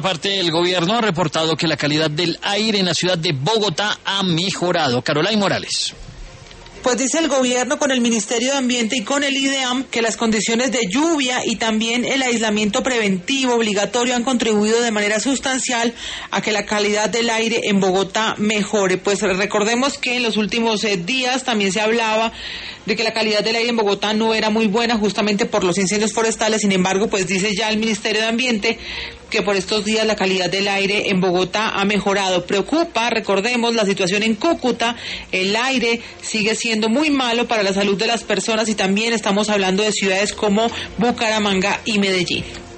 Aparte, el gobierno ha reportado que la calidad del aire en la ciudad de Bogotá ha mejorado. Caroline Morales. Pues dice el gobierno con el Ministerio de Ambiente y con el IDEAM que las condiciones de lluvia y también el aislamiento preventivo obligatorio han contribuido de manera sustancial a que la calidad del aire en Bogotá mejore. Pues recordemos que en los últimos días también se hablaba de que la calidad del aire en Bogotá no era muy buena justamente por los incendios forestales. Sin embargo, pues dice ya el Ministerio de Ambiente que por estos días la calidad del aire en Bogotá ha mejorado. Preocupa, recordemos, la situación en Cúcuta. El aire sigue siendo muy malo para la salud de las personas y también estamos hablando de ciudades como Bucaramanga y Medellín.